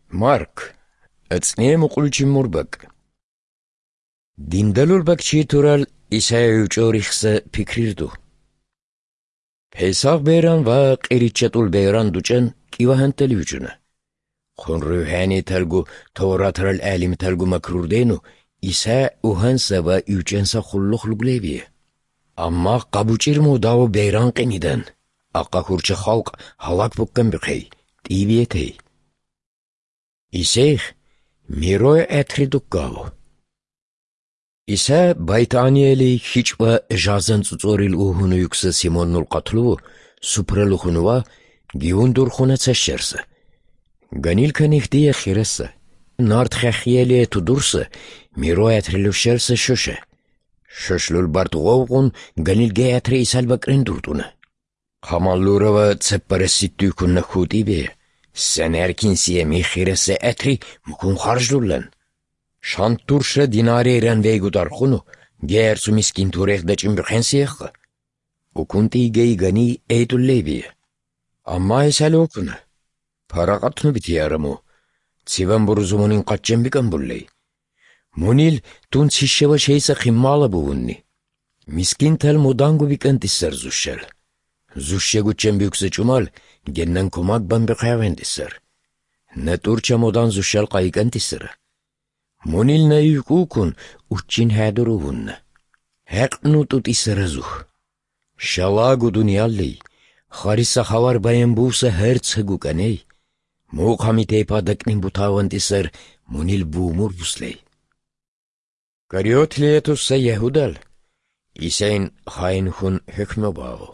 Mark, ацнем уқулчим мурбак. Диндалурбак чи турал исай учорихса пикрирду. Песах бейран ва қиричатул бейран дучан кивахантали учуна. Хон рухани талгу товаратрал алим талгу макрурдену иса уханса ва учанса хуллух луглевие. Амма қабучирму даву бейран қинидан. Аққа хурча халқ халак буккан бихей, тивиетей. Исех мирой этридуккаву. Иса байтаниели хичва жазан цуцорил ухуну юкса Симоннул qatluu супралухунува гиундур хунаца шерса. Ганил канихдия хираса. Нарт хахиели тудурса мирой этрилу шерса шоша. Шошлул бартуғауғун ганил ге этри исал бакрин дурдуна. Хамаллурава цеппараситту кунна худибе. Sen erkinsiye mihirese etri mukun harcdullan. Şant turşa dinari eren veyguдар khunu, gersu miskin turek da çimbirhensiyekha. Ukunti gey gani eydulleviye. Amma esel okuna. Para katnu bitiyaramu. Tsivan buruzumunin katcem bikan bulley. Munil tun sişeva şeyse khimmala buğunni. Miskin tel mudangu bikan tisser zuşşel. Zuşşe guçem büyükse çumal, gennen kumak bambi kayavendisser. Ne turça modan zuşşel kayıkantisser. Munil ne yukukun uçin haduruvunna. Heknu tut isser zuh. Şalagu dunyalley. Harissa havar bayan busa hertse gukaney. Muqhamite padaknin butavantisser munil buumur busley. Karyotlietussa Yehudal. İseyn haynhun hükmü bavu.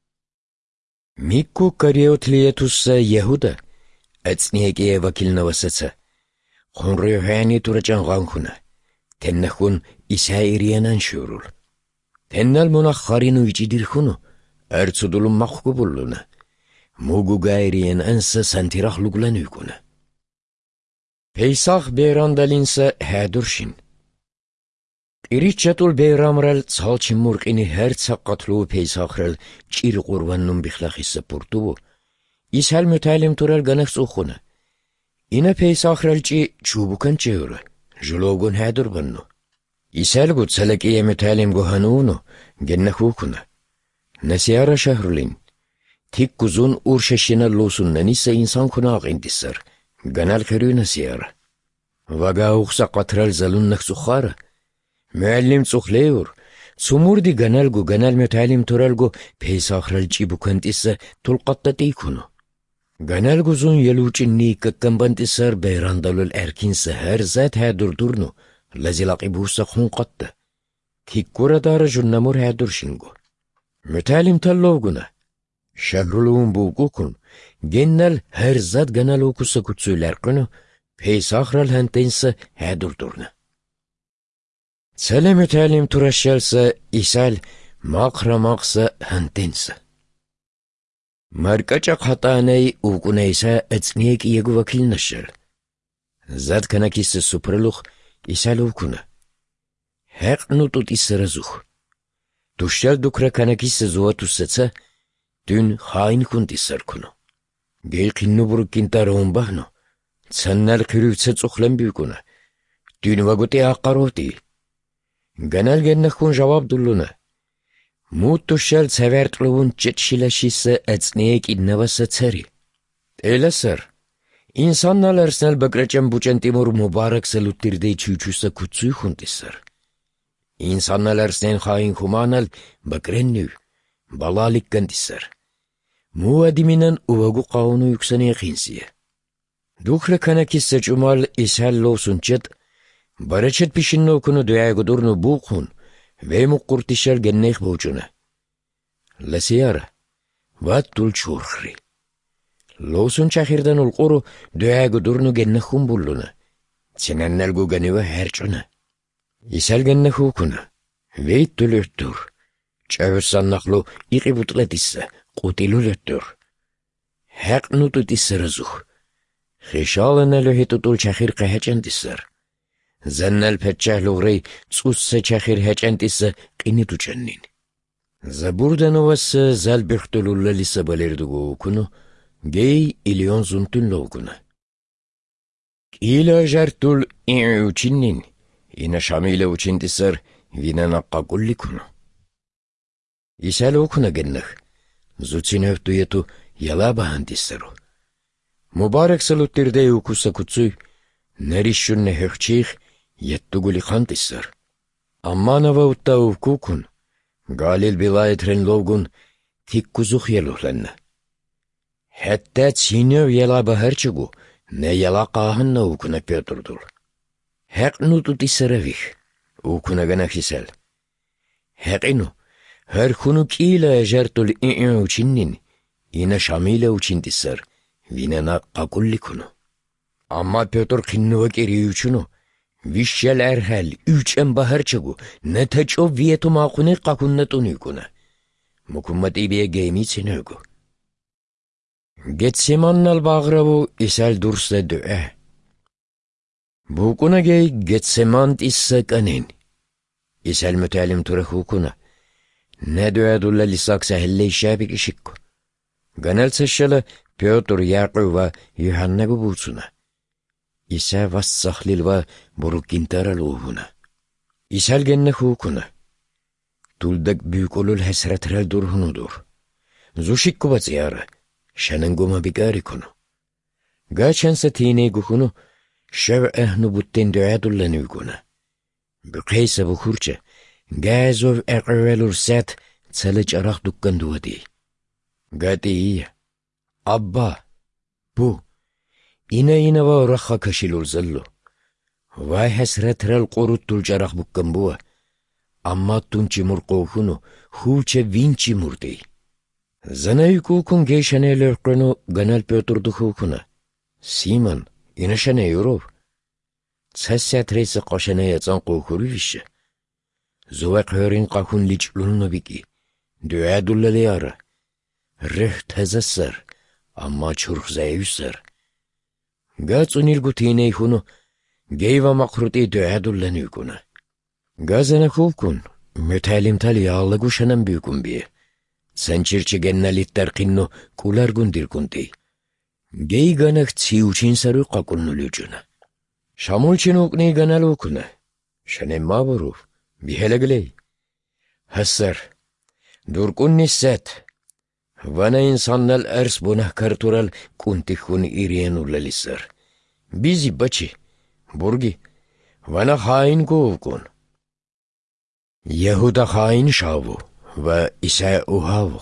Mikku karyotlietussa Yehuda. Ацнеге вакилнавасаца. Хонрюхани турачан ганхуна. Теннахун исаириянан шурул. Теннал мунаххарину ичидирхуну. Арцудулум махкубуллуна. Мугу гайриен анса сантирах лугланюкуна. Пейсах бейрандалинса хадуршин. Иричатул бейрамрал цалчин мурқини herца qatluu пейсахрал чир qurvannum bixlaxissa purtuvu. İshal mütalim tural ganaks ukhuna. İna peysakhral çi çubukan çevre. Julogun hadur bannu. İshal gut salakiye mütalim guhanunu. Gennah ukuna. Nasiyara şahrulin. Tik kuzun urşaşina losunna nisa insan kunaq indisar. Ganal kırı nasiyara. Vaga ukhsa qatral zalunnak sukhara. Müellim tsuhleur. Sumurdi ganalgu ganal mütalim turalgu peysakhral çi bukantissa tulqattati kunu. Ganalguzun yeluçinni kakkambantisar beyrandalul erkinse her zat hadurdurnu. Lazilaqi busa khunqatta. Tikkura dara junnamur hadurshingu. Mütalim tallovguna. Şahruluğun buğukun. Gennal her zat ganalukusa kutsularkunu. Peysahral hantense hadurdurnu. Sale mütalim turaşyalsa isal maqramaqsa hantense. Markaçak hatanay ukunaysa etsniyek yegu vakil naşal. Zat kanakisi supraluq isal ukuna. Haqnu tut israzuh. Tuşal dukra kanakisi zuatussatsa dün hain kunt isarkunu. Gey qinnu burkintarun bahno. Tsannal qirivtsa tsukhlan büyükuna. Dün vaguti aqaroti. Ganal gennakun javab dulluna. Mutuşal severtluvun çetşileşisi etsneyek idnavasa tsari. Elasar. İnsanlar snel bakraçam buçan timur mübarek saluttirde çüçüsa kutsuy huntisar. İnsanlar snel hain humanal bakrennü. Balalik gantisar. Muadiminan uvagu qavunu yüksene yakinsiye. Dukra kanakissa cumal ishal losun çet. Baraçet pişinno okunu duyagudurnu buqun. Ve muqurtişal genneyh boğcuna. Lasiyara. Vattul çurkhri. Losun çahirdan ulquru duyagudurnu gennehum bulluna. Sinannalgu ganiva hercuna. İsal gennehu kuna. Veyttul öttür. Çavusannaklu iqibutlatissa. Qutilul öttür. Haqnu tissarazuh. Xişalana lohitutul çahir qahaçandissar. Zannal petçah lugray tsussa çahir haçantissa qini tuçannin. Zaburdan ovassa zal bixtululla lisa balirdugu kunu gey ilyon zuntun loguna. Kila jartul uchinnin, ina shamila uchintisar vinana qakullikunu. Isal okuna gennah, zutsinev tuyetu yalabahantisaru. Mubarak saluttirde ukusa kutsuy, nerishunne hechich yettuguli khantisar. Ammanava utta ukukun, galil bilayetren lovgun tikkuzuk yeluhlanna. Hatta tsinev yalabaharchigu, ne yalaqahanna ukuna Pötrdul. Haqnutu tissaravih, ukuna ganakhisal. Haqinu, her kunu kila jartul uchinnin, ina shamila uchintisar, vinana qakullikunu. Amma Pötr qinnuva kiriuchunu, vishal erhal, üçen baharchagu, netacho vietu maquni qakunnatunukuna. Mukummat ibiye geymitsinögu. Getsemannal bağravu isal dursa dua. Bukuna gey Getsemant issa kanin. Isal mütalim turah hukuna. Ne dua dulla lisaksa helle işabik işikku. Ganal saşşala Pötr, Yaqub va Yuhanna gubutsuna. İsa vassahlil va buruk gintaral uhuna. İsal genne hukuna. Tuldak büyük olul hesretral durhunudur. Zushikku batsiyara. Şananguma bigari kunu. Gaçansa tine gukunu. Şev ehnu butten duadullan uyguna. Bukaysa bukurça. Gazov aqralur sat tsalıç arak dukkan duadi. Gati iya. Abba. Bu. İna va rakha kaşilur zallu. Vay hasretral qoruttul jarak bukkan bua. Amma tunci murqohunu. Huçe vinci murdi. Zanay kukun geyşane lörqenu ganal Pötrdu hukuna. Simon, inaşane yorov. Tsassat reysa qaşane yatsan qohuru vişe. Zuvaq hörin qahun liçlununu biki. Duadulla liyara. Rih tazassar. Amma çurq zayüssar. Gatsunil gutiney hunu. Geyva maqruti duadullan yukuna. Gazana hukun. Mütalim tal yağlı guşanan büyükun biye. Sanchirchi gennalittar qinno kular gundir kunti. Gei ganak tsiuchin saru qakunnulujuna. Shamulchin ukni ganal ukuna. Shanem maburuf. Bihelagley. Hassar. Durkunni sat. Vana insannal ars bunahkar tural kuntihun iriyenulalisar. Bizi bachi. Burgi. Vana hain kovkun. Yehuda hain shavu. Ve İsa uhavu.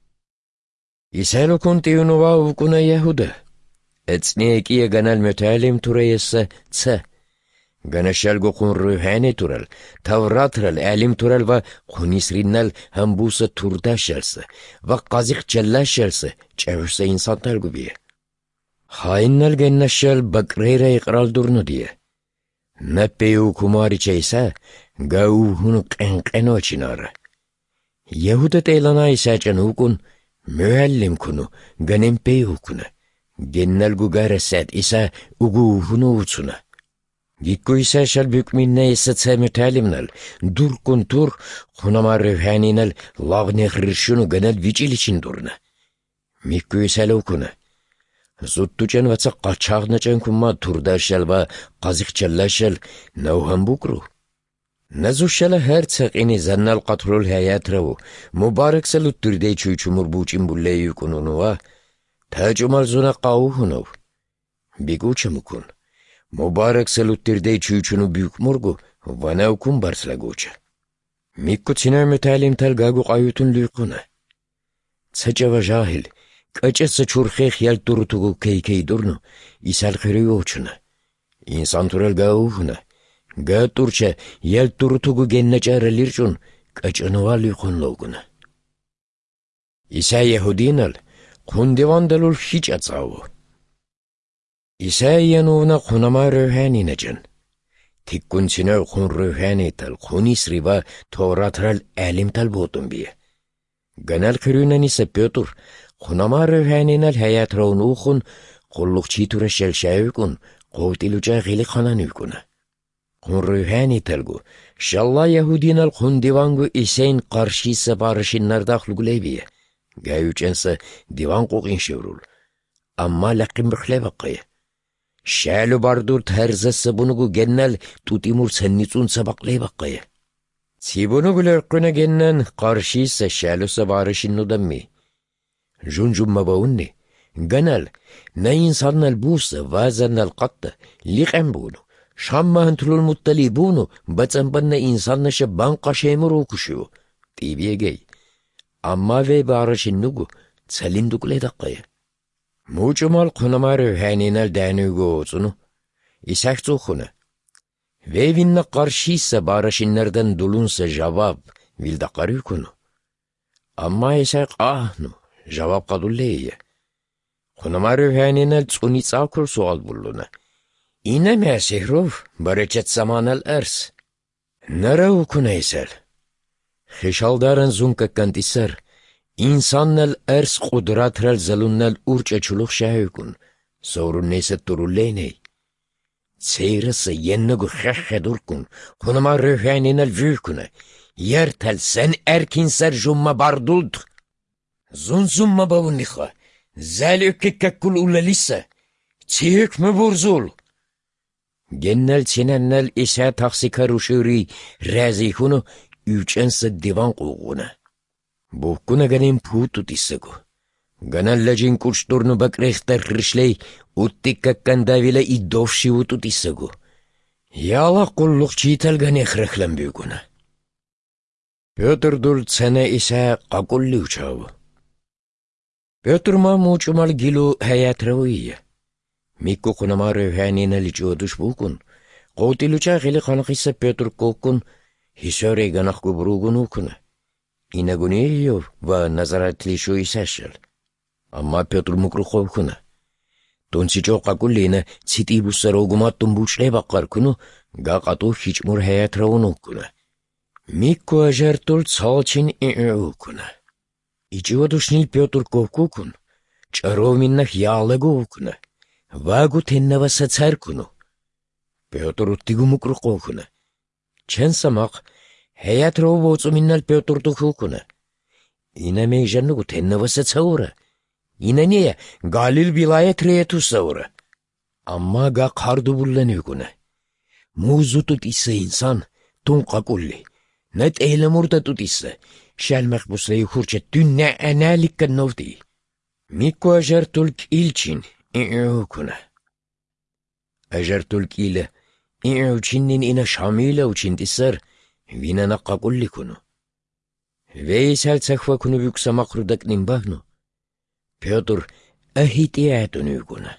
İsa lukunti unuva ukuna Yehuda. Etsniyekiye ganal mütalim turayessa tsa. Ganashal gukun ruhani tural. Tavratral alim tural ve kunisrinnal hambusa turdaşalsa. Ve qazik çallaşalsa. Çavuşsa insanlar gubiye. Hainnal gennashal bakreyra iqral durnu diye. Nappeyu kumari çeysa. Gavuhunu qenqeno çinara. Yehuda teylana isacan hukun, müellim kunu, ganempey hukuna. Gennal gugaresat isa uguhunu utsuna. Gikku isa şal bükminne isa tsa mütalimnal, dur kun tur, hunama rühaninal, lağne hırşunu ganal vicil için durna. Mikku isa hukuna. Zuttucan vatsa qaçağnacan kumma turdaşal va qazik çallaşal, nauhan bukru. Nazuşala her tsaqini zannal qatrul hayatravu, mubarak saluttirde çuyçumur buçin bulle yukununuva, tacumal zuna qavuhunav. Biguçamukun, mubarak saluttirde çuyçunu büyük murgu, vanavkun barslaguça. Mikku tsiner mütalim talgagu qayutun lüykuna. Tsacava jahil, kaçasa çurxex yal turutugu keykey durnu, isal khiriyuçuna. İnsan tural gavuhuna. Gaturça yel turutugu genneçarelirçun kaçanuval yukunloguna. İsa Yehudinal kundivandalul hiç atsavu. İsa yanuna kunama rühaninacın. Tikkun siner kun rühanital kunisri va Tevratral alimtal botum biye. Ganal kırünen ise Pötr kunama rühaninal hayatraun ukhun kullukçitura şelşavikun qovtiluca gili khananükuna. Kun rühani telgu, şalla Yahudinal kun divangu iseyn karşıysa barışınlar dağlıguleybiye. Gayuçense divan qoqin şevrul. Amma laqqin bıxle baqqaya. Şälu bardur terzesse bunugu gennel tutimur sennitsun sabaklay bakkayı. Sibunugu lörkküne gennen karşıysa şälusa barışınnu dammi. Junjumma baunni. Genel, ne insanlar busa vazennel qatta, liqen bunu. Şammahan tulul muttali bunu, batsanbanna insanlaşa banqa şemur okuşu. Tibiye gey. Amma ve barışınnugu, tsalindukle dakkayı. Mucumal kunamarı haninel dänugu otsunu. İsaktu khuna. Ve vinne karşıysa barışınlardan dulunsa cevap, vildakarı kunu. Amma isak ahnu, cevap kadulleye. Kunamarı haninel tsunitsakur sual bulluna. İneme sihrov, bereket zamanel ers. Nere ukuna isel? Hişaldaran zunkakkant iser. İnsannel ers kudratrel zalunnel urçaçuluk şahükun. Sorun neyse turulleynej. Seyrası yennugu khedurkun. Kunama rühaninel vühkune. Yertel sen erkinser jumma bardult. Zunzumma bavunnikha. Zel ükkikkekkul ulelisse. Tihük mü burzul? Gennel çinennel ise taksikar uşuri razikunu üçense divan kuğuna. Bukkuna ganin putut isegu. Ganallacin kurçturnu bakrehter rişley uttikkakkan davile iddovşi utut isegu. Yala kulluk çiğtel gani ehrehlen büyükuna. Pötr dul sene ise kakulli uçavu. Pötr ma muçumal gilu hayat raviye. Mikko kunama röhanine liçoduş bukun. Qotiluça gili kanakissa Pötr kokun. Hisöre ganak kubrugun ukuna. İnaguniyo va nazaratli şu isaşal. Amma Pötr mukruqo ukuna. Tonsiço qakullina tsitibusar ogumattun buçley bakkar kunu. Gaqatu hiçmur hayat ravun ukuna. Mikko ajartul tsalçin ukuna. İçioduşnil Pötr kokukun. Çarovminnak yağlagu ukuna. Vagu tennavasa tsarkunu. Pötr uttigu mukruqo ukuna. Çen samak hayat ravu boğutsu minnal Pötr tukukuna. İna meyjannugu tennavasa tsavura. İna niye Galil vilayet reyetu savura. Amma ga kardu bullanıguna. Muzu tut ise insan tun kakulli. Net eylemurda tut ise. Şelmek buslayı hurçet dünne enalikkan novdi. Mikko ajartulk ilçin. İ'ukuna. Ajartulk ile İ'uçinnin ina şamile uçintisar. Vina naqqa kulli kunu. Veysel tsakva kunu büksa makrudak nimbahnu. Pötr ahitiyatunu kunu.